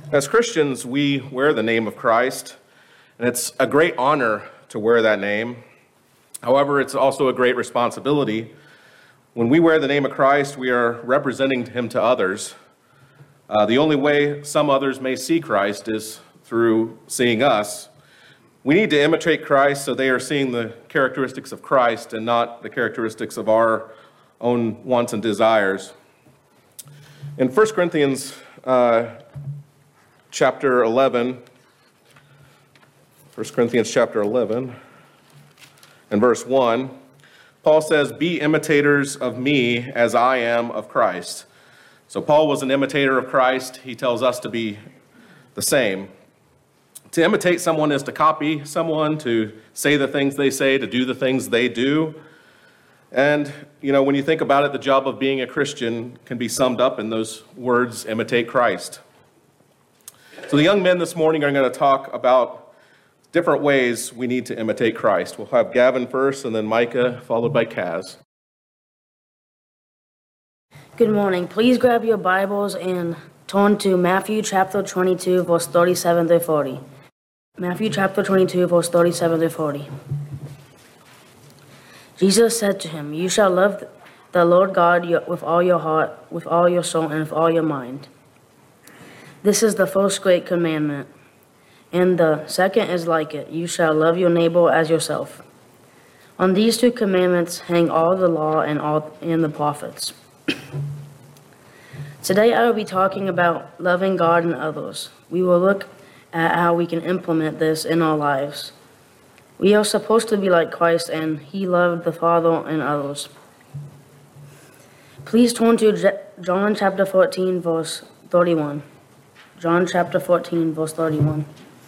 As Christians, we wear the name of Christ, and it's a great honor to wear that name. However, it's also a great responsibility. When we wear the name of Christ, we are representing him to others. The only way some others may see Christ is through seeing us. We need to imitate Christ so they are seeing the characteristics of Christ and not the characteristics of our own wants and desires. In 1 Corinthians chapter 11, 1 Corinthians chapter 11 and verse 1, Paul says, "Be imitators of me as I am of Christ." So Paul was an imitator of Christ. He tells us to be the same. To imitate someone is to copy someone, to say the things they say, to do the things they do. And, when you think about it, the job of being a Christian can be summed up in those words, imitate Christ. So the young men this morning are going to talk about different ways we need to imitate Christ. We'll have Gavin first, and then Micah, followed by Kaz. Good morning. Please grab your Bibles and turn to Matthew chapter 22, verse 37 through 40. Matthew chapter 22, verse 37 through 40. Jesus said to him, "You shall love the Lord God with all your heart, with all your soul, and with all your mind. This is the first great commandment, and the second is like it. You shall love your neighbor as yourself. On these two commandments hang all the law and the prophets." Today I will be talking about loving God and others. We will look at how we can implement this in our lives. We are supposed to be like Christ, and he loved the Father and others. Please turn to John chapter 14, verse 31. John chapter 14, verse 31.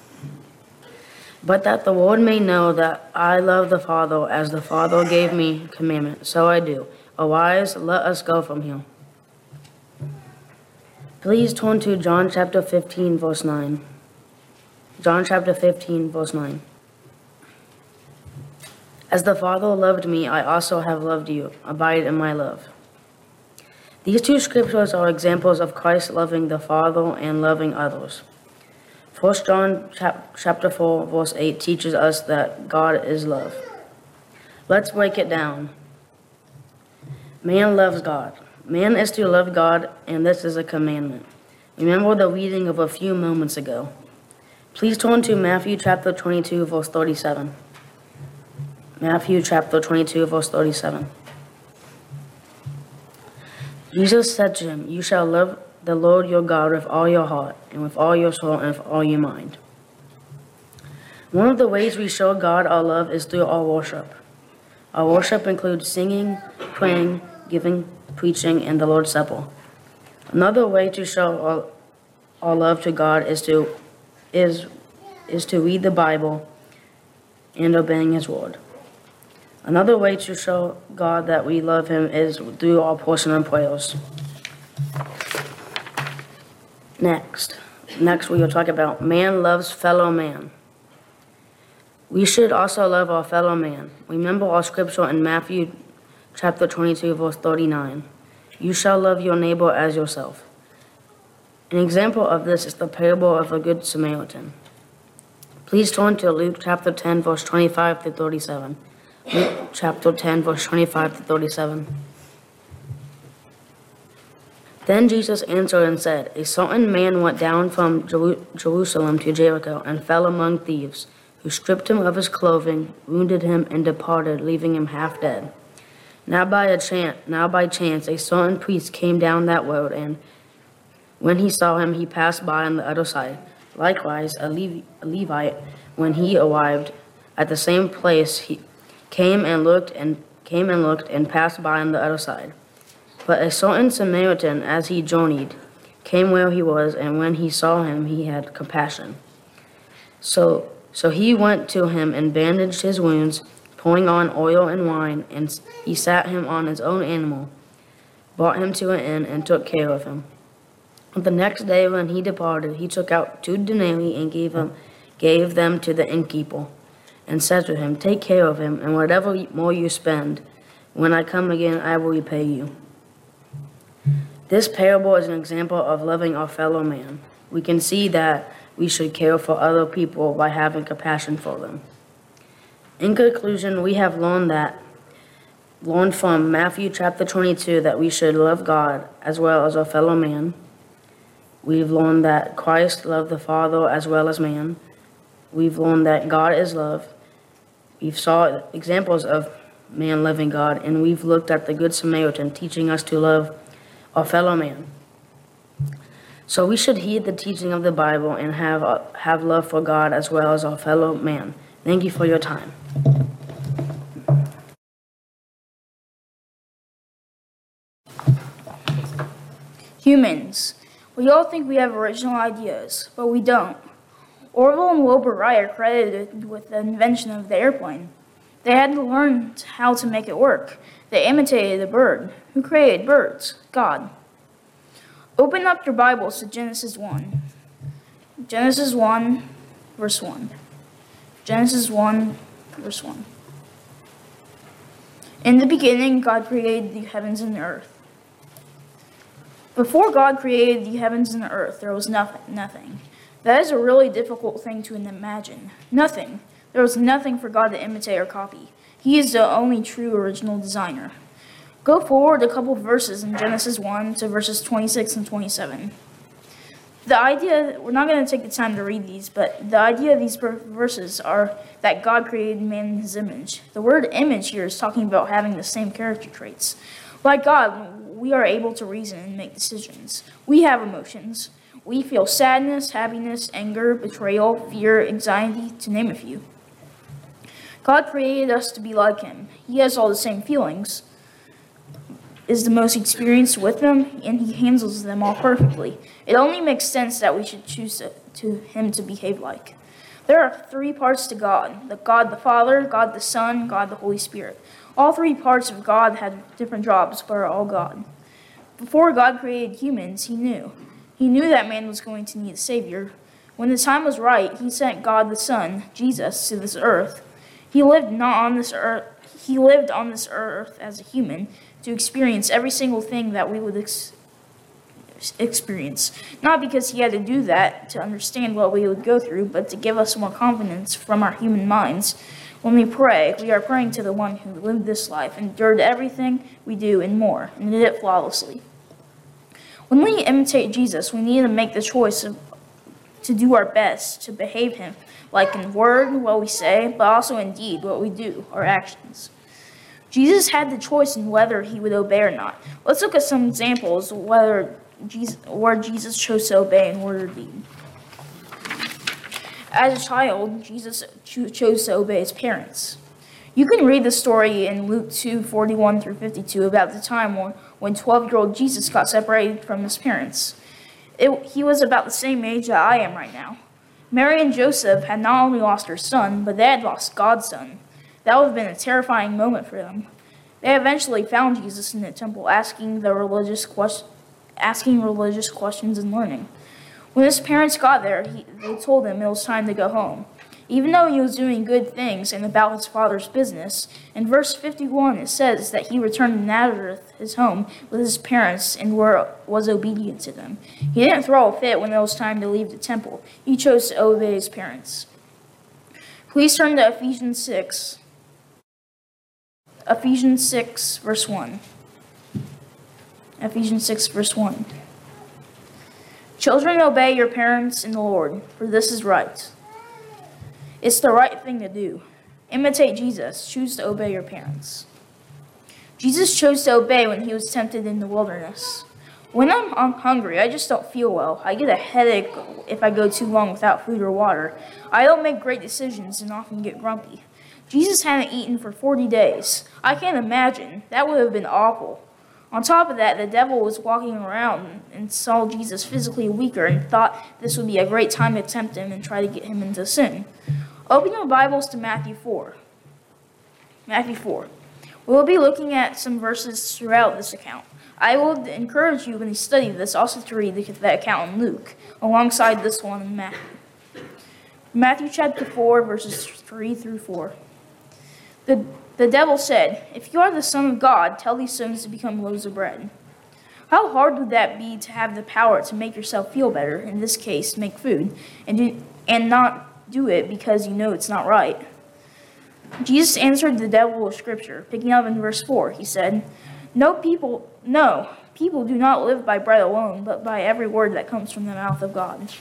"But that the world may know that I love the Father as the Father gave me commandment, so I do. Arise, let us go from here." Please turn to John chapter 15, verse 9. John chapter 15, verse 9. "As the Father loved me, I also have loved you. Abide in my love." These two scriptures are examples of Christ loving the Father and loving others. 1 John chapter 4, verse 8 teaches us that God is love. Let's break it down. Man loves God. Man is to love God, and this is a commandment. Remember the reading of a few moments ago. Please turn to Matthew chapter 22, verse 37. Matthew chapter 22, verse 37. Jesus said to him, "You shall love the Lord your God with all your heart, and with all your soul, and with all your mind." One of the ways we show God our love is through our worship. Our worship includes singing, praying, giving, preaching, and the Lord's Supper. Another way to show our love to God is to read the Bible and obeying his word. Another way to show God that we love him is through our personal prayers. Next we will talk about man loves fellow man. We should also love our fellow man. Remember our scripture in Matthew chapter 22, verse 39. "You shall love your neighbor as yourself." An example of this is the parable of the Good Samaritan. Please turn to Luke chapter 10, verse 25 to 37. Luke chapter 10, verse 25 to 37. "Then Jesus answered and said, A certain man went down from Jerusalem to Jericho and fell among thieves, who stripped him of his clothing, wounded him, and departed, leaving him half dead. Now by chance a certain priest came down that road, and when he saw him, he passed by on the other side. Likewise, a Levite, when he arrived at the same place, he came and looked and passed by on the other side. But a certain Samaritan, as he journeyed, came where he was, and when he saw him, he had compassion. So he went to him and bandaged his wounds, pouring on oil and wine, and he sat him on his own animal, brought him to an inn, and took care of him. The next day when he departed, he took out 2 denarii and gave them to the innkeeper, and said to him, Take care of him, and whatever more you spend, when I come again, I will repay you. This parable is an example of loving our fellow man. We can see that we should care for other people by having compassion for them. In conclusion, we have learned from Matthew chapter 22 that we should love God as well as our fellow man. We've learned that Christ loved the Father as well as man. We've learned that God is love. We've saw examples of man loving God, and we've looked at the Good Samaritan teaching us to love our fellow man. So we should heed the teaching of the Bible and have love for God as well as our fellow man. Thank you for your time. Humans. We all think we have original ideas, but we don't. Orville and Wilbur Wright are credited with the invention of the airplane. They had to learn how to make it work. They imitated a bird. Who created birds? God. Open up your Bibles to Genesis 1. Genesis 1, verse 1. Genesis 1, verse 1. In the beginning, God created the heavens and the earth. Before God created the heavens and the earth, there was nothing. That is a really difficult thing to imagine. Nothing. There was nothing for God to imitate or copy. He is the only true original designer. Go forward a couple verses in Genesis 1 to verses 26 and 27. The idea, we're not going to take the time to read these, but the idea of these verses are that God created man in his image. The word image here is talking about having the same character traits. Like God, we are able to reason and make decisions. We have emotions. We feel sadness, happiness, anger, betrayal, fear, anxiety, to name a few. God created us to be like him. He has all the same feelings, is the most experienced with them, and he handles them all perfectly. It only makes sense that we should choose him to behave like. There are three parts to God: God the Father, God the Son, God the Holy Spirit. All three parts of God had different jobs, but are all God. Before God created humans, he knew. He knew that man was going to need a Savior. When the time was right, he sent God the Son, Jesus, to this earth. He lived on this earth as a human to experience every single thing that we would experience. Not because he had to do that to understand what we would go through, but to give us more confidence from our human minds. When we pray, we are praying to the one who lived this life, endured everything we do and more, and did it flawlessly. When we imitate Jesus, we need to make the choice to do our best to behave him, like in word, what we say, but also in deed, what we do, our actions. Jesus had the choice in whether he would obey or not. Let's look at some examples where Jesus chose to obey in word or deed. As a child, Jesus chose to obey his parents. You can read the story in Luke 2:41 through 52 about the time when 12-year-old Jesus got separated from his parents. He was about the same age that I am right now. Mary and Joseph had not only lost their son, but they had lost God's son. That would have been a terrifying moment for them. They eventually found Jesus in the temple asking religious questions and learning. When his parents got there, they told him it was time to go home. Even though he was doing good things and about his father's business, in verse 51 it says that he returned to Nazareth, his home, with his parents and was obedient to them. He didn't throw a fit when it was time to leave the temple. He chose to obey his parents. Please turn to Ephesians 6. Ephesians 6, verse 1. Ephesians 6, verse 1. Children, obey your parents in the Lord, for this is right. It's the right thing to do. Imitate Jesus. Choose to obey your parents. Jesus chose to obey when he was tempted in the wilderness. When I'm hungry, I just don't feel well. I get a headache if I go too long without food or water. I don't make great decisions and often get grumpy. Jesus hadn't eaten for 40 days. I can't imagine. That would have been awful. On top of that, the devil was walking around and saw Jesus physically weaker and thought this would be a great time to tempt him and try to get him into sin. Open your Bibles to Matthew 4. Matthew 4. We'll be looking at some verses throughout this account. I will encourage you when you study this also to read the account in Luke, alongside this one in Matthew. Matthew chapter 4, verses 3 through 4. The devil said, "If you are the Son of God, tell these stones to become loaves of bread." How hard would that be to have the power to make yourself feel better, in this case, make food, and not do it because you know it's not right? Jesus answered the devil with scripture. Picking up in verse 4, he said, No, people do not live by bread alone, but by every word that comes from the mouth of God.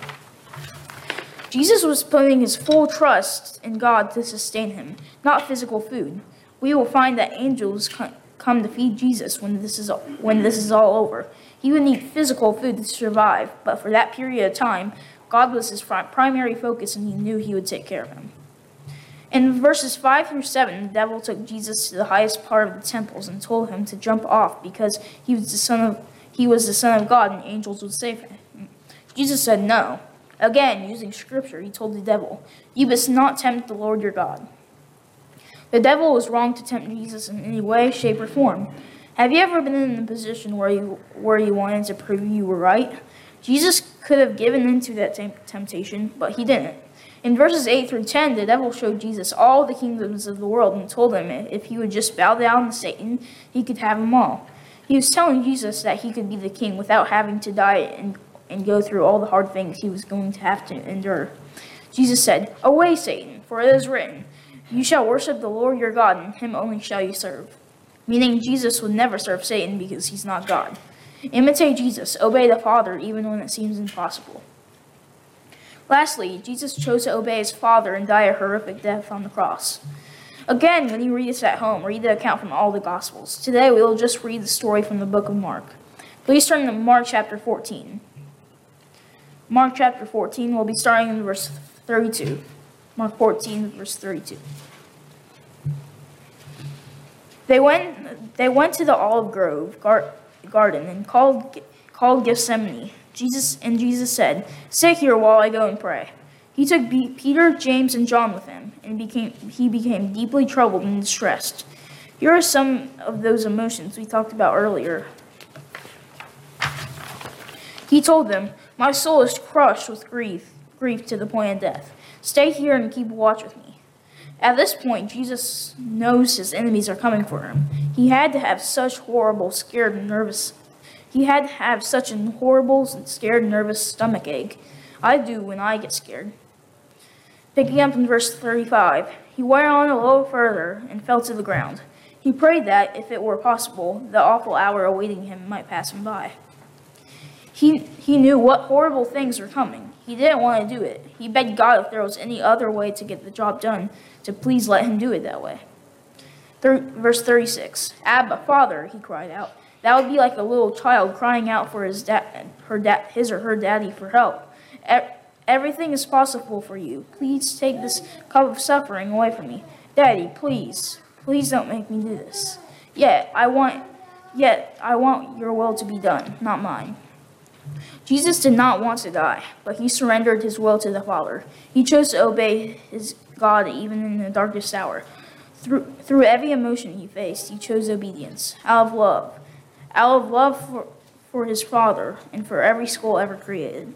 Jesus was putting his full trust in God to sustain him, not physical food. We will find that angels come to feed Jesus when this is all over. He would need physical food to survive, but for that period of time, God was his primary focus, and he knew he would take care of him. In verses 5 through 7, the devil took Jesus to the highest part of the temples and told him to jump off because he was the son of God and angels would save him. Jesus said no. Again, using scripture, he told the devil, You must not tempt the Lord your God. The devil was wrong to tempt Jesus in any way, shape, or form. Have you ever been in a position where you wanted to prove you were right? Jesus could have given in to that temptation, but he didn't. In verses 8 through 10, the devil showed Jesus all the kingdoms of the world and told him if he would just bow down to Satan, he could have them all. He was telling Jesus that he could be the king without having to die and go through all the hard things he was going to have to endure. Jesus said, Away, Satan, for it is written, You shall worship the Lord your God, and him only shall you serve. Meaning Jesus would never serve Satan because he's not God. Imitate Jesus, obey the Father even when it seems impossible. Lastly, Jesus chose to obey his Father and die a horrific death on the cross. Again, when you read this at home, read the account from all the Gospels. Today, we will just read the story from the book of Mark. Please turn to Mark chapter 14. Mark chapter 14, we'll be starting in verse 32. Mark 14, verse 32. They went to the olive grove garden and called Gethsemane. Jesus said, Sit here while I go and pray. He took Peter, James, and John with him, and he became deeply troubled and distressed. Here are some of those emotions we talked about earlier. He told them, My soul is crushed with grief to the point of death. Stay here and keep watch with me. At this point, Jesus knows his enemies are coming for him. He had to have such horrible, scared, and nervous. He had to have such a horrible, scared, nervous stomach ache. I do when I get scared. Picking up in verse 35, he went on a little further and fell to the ground. He prayed that, if it were possible, the awful hour awaiting him might pass him by. He knew what horrible things were coming. He didn't want to do it. He begged God if there was any other way to get the job done, to please let him do it that way. Verse 36, Abba, Father, he cried out. That would be like a little child crying out for his or her daddy for help. Everything is possible for you. Please take this cup of suffering away from me. Daddy, please don't make me do this. Yet I want your will to be done, not mine. Jesus did not want to die, but he surrendered his will to the Father. He chose to obey his God even in the darkest hour. Through every emotion he faced, he chose obedience, out of love for his Father and for every soul ever created.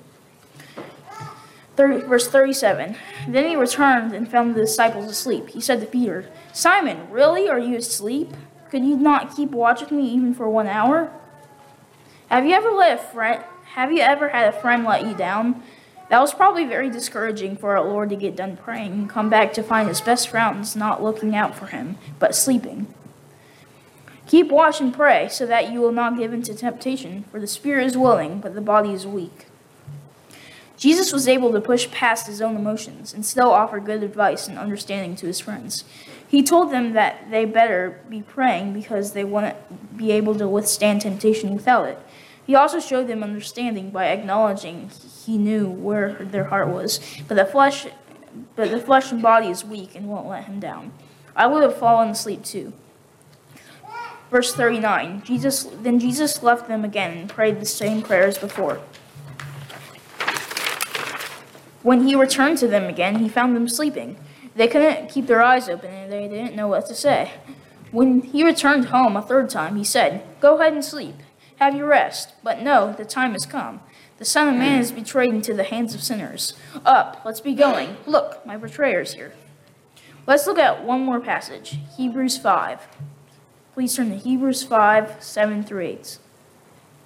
Verse 37, Then he returned and found the disciples asleep. He said to Peter, Simon, really? Are you asleep? Could you not keep watch with me even for 1 hour? Have you ever had a friend let you down? That was probably very discouraging for our Lord to get done praying and come back to find his best friends not looking out for him, but sleeping. Keep watch and pray so that you will not give in to temptation, for the spirit is willing, but the body is weak. Jesus was able to push past his own emotions and still offer good advice and understanding to his friends. He told them that they better be praying because they wouldn't be able to withstand temptation without it. He also showed them understanding by acknowledging he knew where their heart was, but the flesh and body is weak and won't let him down. I would have fallen asleep too. Verse 39, Then Jesus left them again and prayed the same prayer as before. When he returned to them again, he found them sleeping. They couldn't keep their eyes open and they didn't know what to say. When he returned home a third time, he said, Go ahead and sleep. Have your rest. But no, the time has come. The Son of Man is betrayed into the hands of sinners. Up, let's be going. Look, my betrayer is here. Let's look at one more passage, Hebrews 5. Please turn to Hebrews 5, 7 through 8.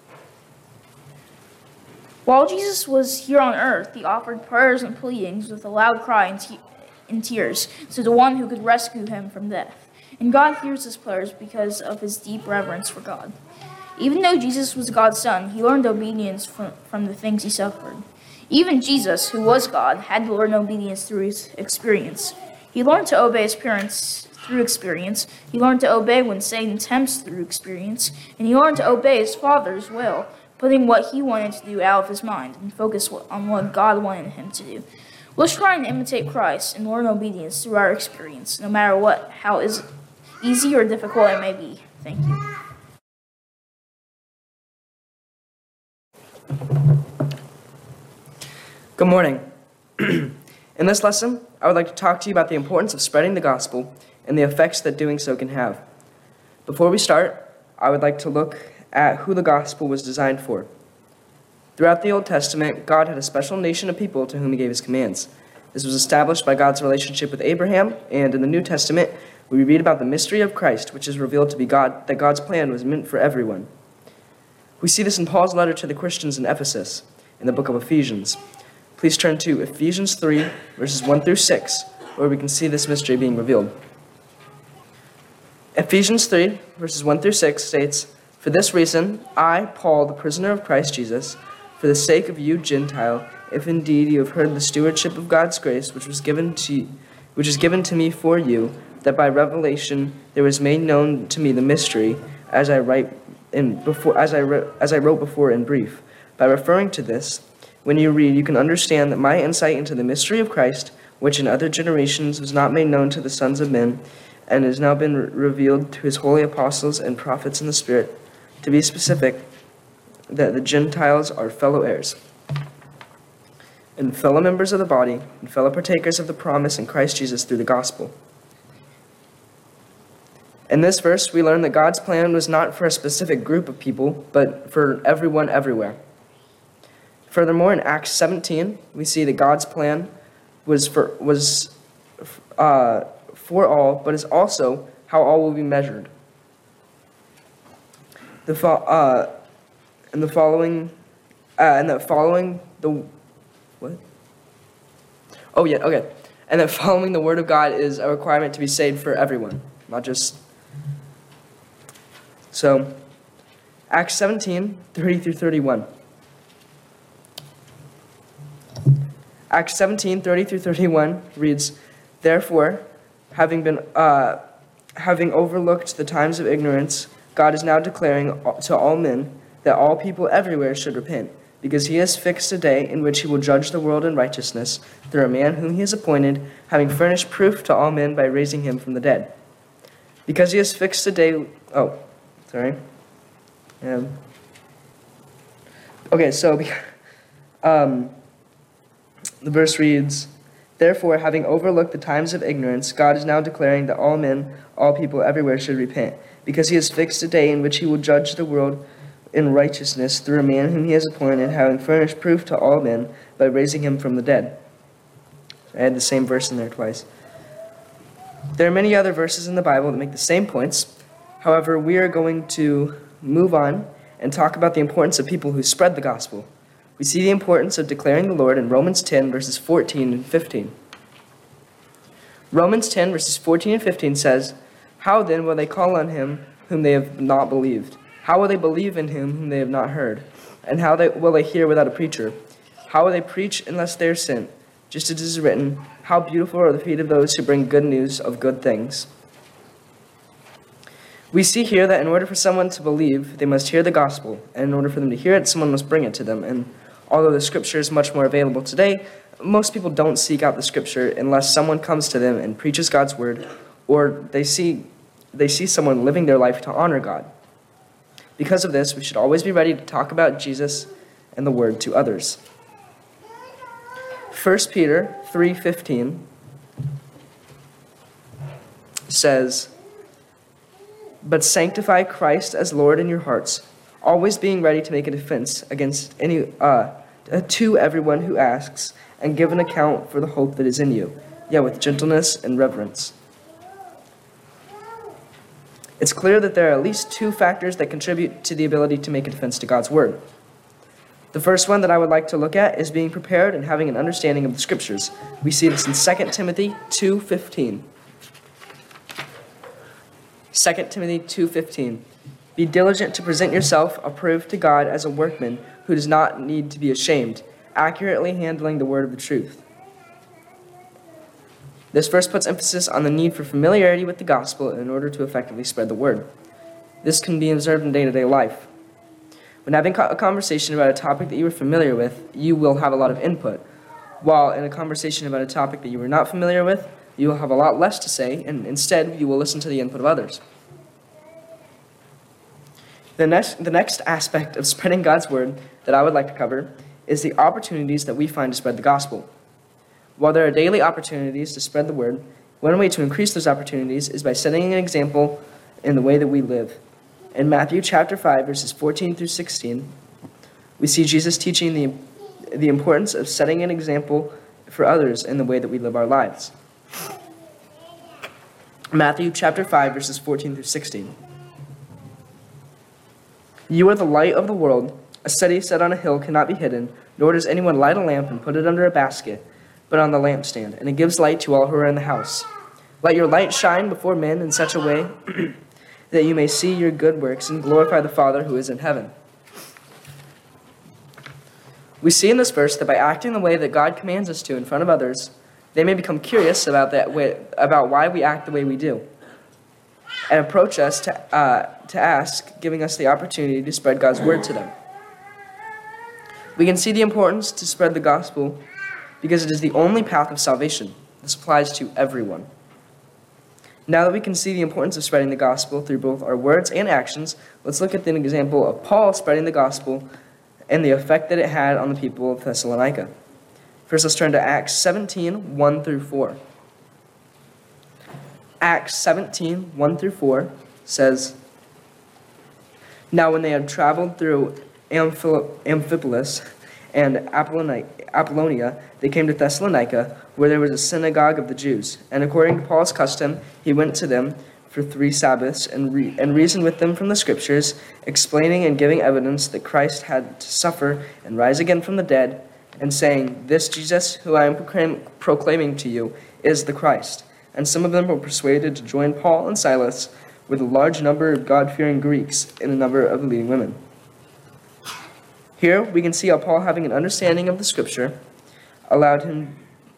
While Jesus was here on earth, he offered prayers and pleadings with a loud cry and tears to the one who could rescue him from death. And God hears his prayers because of his deep reverence for God. Even though Jesus was God's son, he learned obedience from the things he suffered. Even Jesus, who was God, had to learn obedience through his experience. He learned to obey his parents through experience. He learned to obey when Satan tempts through experience. And he learned to obey his Father's will, putting what he wanted to do out of his mind and focus on what God wanted him to do. Let's try and imitate Christ and learn obedience through our experience, no matter how easy or difficult it may be. Thank you. Good morning. In this lesson, I would like to talk to you about the importance of spreading the gospel and the effects that doing so can have. Before we start, I would like to look at who the gospel was designed for. Throughout the Old Testament, God had a special nation of people to whom he gave his commands. This was established by God's relationship with Abraham, and in the New Testament, we read about the mystery of Christ, which is revealed to be God, that God's plan was meant for everyone. We see this in Paul's letter to the Christians in Ephesus, in the book of Ephesians. Please turn to Ephesians 3, verses 1 through 6, where we can see this mystery being revealed. Ephesians 3, verses 1 through 6 states, "For this reason, I, Paul, the prisoner of Christ Jesus, for the sake of you, Gentile, if indeed you have heard the stewardship of God's grace, which is given to me for you, that by revelation there was made known to me the mystery, as I wrote before in brief. By referring to this, when you read, you can understand that my insight into the mystery of Christ, which in other generations was not made known to the sons of men, and has now been revealed to his holy apostles and prophets in the Spirit, to be specific, that the Gentiles are fellow heirs, and fellow members of the body, and fellow partakers of the promise in Christ Jesus through the gospel." In this verse, we learn that God's plan was not for a specific group of people, but for everyone everywhere. Furthermore, in Acts 17, we see that God's plan was for all, but is also how all will be measured. Following the word of God is a requirement to be saved for everyone, not just. So, Acts 17, 30 through 31. Acts 17, 30 through 31 reads, "Therefore, having overlooked the times of ignorance, God is now declaring to all men that all people everywhere should repent, because he has fixed a day in which he will judge the world in righteousness through a man whom he has appointed, having furnished proof to all men by raising him from the dead. Because he has fixed a day..." The verse reads, "Therefore, having overlooked the times of ignorance, God is now declaring that all men, all people everywhere should repent, because he has fixed a day in which he will judge the world in righteousness through a man whom he has appointed, having furnished proof to all men by raising him from the dead." I had the same verse in there twice. There are many other verses in the Bible that make the same points. However, we are going to move on and talk about the importance of people who spread the gospel. We see the importance of declaring the Lord in Romans 10, verses 14 and 15. Romans 10, verses 14 and 15 says, "How then will they call on him whom they have not believed? How will they believe in him whom they have not heard? And how will they hear without a preacher? How will they preach unless they are sent? Just as it is written, how beautiful are the feet of those who bring good news of good things." We see here that in order for someone to believe, they must hear the gospel. And in order for them to hear it, someone must bring it to them. And although the scripture is much more available today, most people don't seek out the scripture unless someone comes to them and preaches God's word, or they see someone living their life to honor God. Because of this, we should always be ready to talk about Jesus and the word to others. 1 Peter 3:15 says, "But sanctify Christ as Lord in your hearts, always being ready to make a defense against to everyone who asks, and give an account for the hope that is in you, yet with gentleness and reverence." It's clear that there are at least two factors that contribute to the ability to make a defense to God's word. The first one that I would like to look at is being prepared and having an understanding of the Scriptures. We see this in 2 Timothy 2:15. 2 Timothy 2:15. Be diligent to present yourself approved to God as a workman who does not need to be ashamed, accurately handling the word of the truth. This verse puts emphasis on the need for familiarity with the gospel in order to effectively spread the word. This can be observed in day-to-day life. When having a conversation about a topic that you are familiar with, you will have a lot of input, while in a conversation about a topic that you are not familiar with, you will have a lot less to say, and instead you will listen to the input of others. The next aspect of spreading God's word that I would like to cover is the opportunities that we find to spread the gospel. While there are daily opportunities to spread the word, one way to increase those opportunities is by setting an example in the way that we live. In Matthew chapter 5, verses 14 through 16, we see Jesus teaching the importance of setting an example for others in the way that we live our lives. Matthew chapter 5, verses 14 through 16. You are the light of the world. A city set on a hill cannot be hidden, nor does anyone light a lamp and put it under a basket, but on the lampstand, and it gives light to all who are in the house. Let your light shine before men in such a way that you may see your good works and glorify the Father who is in heaven. We see in this verse that by acting the way that God commands us to in front of others, they may become curious about why we act the way we do, and approach us to ask, giving us the opportunity to spread God's word to them. We can see the importance to spread the gospel because it is the only path of salvation. This applies to everyone. Now that we can see the importance of spreading the gospel through both our words and actions, let's look at an example of Paul spreading the gospel and the effect that it had on the people of Thessalonica. First, let's turn to Acts 17, 1 through 4. Acts 17, 1 through 4 says, Now when they had traveled through Amphipolis and Apollonia, they came to Thessalonica, where there was a synagogue of the Jews. And according to Paul's custom, he went to them for 3 Sabbaths and reasoned with them from the Scriptures, explaining and giving evidence that Christ had to suffer and rise again from the dead, and saying, This Jesus, who I am proclaiming to you, is the Christ. And some of them were persuaded to join Paul and Silas with a large number of God-fearing Greeks and a number of leading women. Here we can see how Paul, having an understanding of the Scripture, allowed him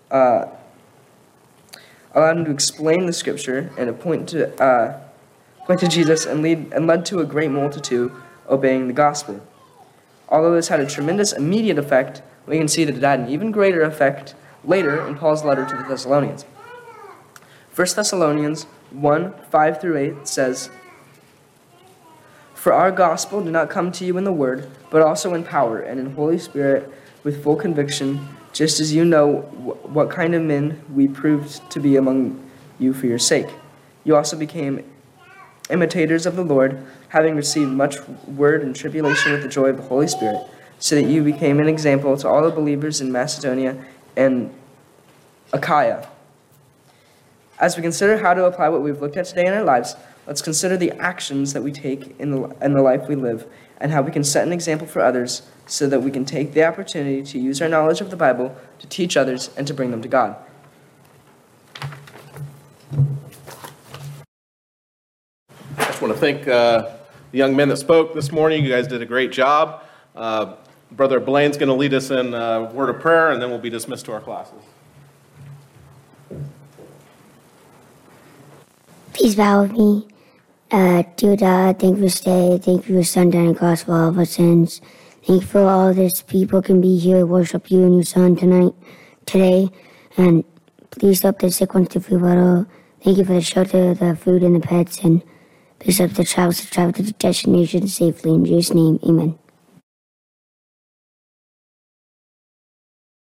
to explain the Scripture and point to Jesus and led to a great multitude obeying the gospel. Although this had a tremendous immediate effect, we can see that it had an even greater effect later in Paul's letter to the Thessalonians. 1 Thessalonians 1, 5 through 8 says, For our gospel did not come to you in the word, but also in power and in Holy Spirit with full conviction, just as you know what kind of men we proved to be among you for your sake. You also became imitators of the Lord, having received much word and tribulation with the joy of the Holy Spirit, so that you became an example to all the believers in Macedonia and Achaia. As we consider how to apply what we've looked at today in our lives, let's consider the actions that we take in the life we live, and how we can set an example for others so that we can take the opportunity to use our knowledge of the Bible to teach others and to bring them to God. I just want to thank the young men that spoke this morning. You guys did a great job. Brother Blaine's going to lead us in a word of prayer, and then we'll be dismissed to our classes. Please bow with me. Dear God, thank you for today. Thank you for your Son dying on the cross for all of our sins. Thank you for all this people can be here to worship you and your Son today. And please help the sick ones to feel better. Thank you for the shelter, the food, and the pets. And please help the travelers to travel to the destination safely. In Jesus' name, amen.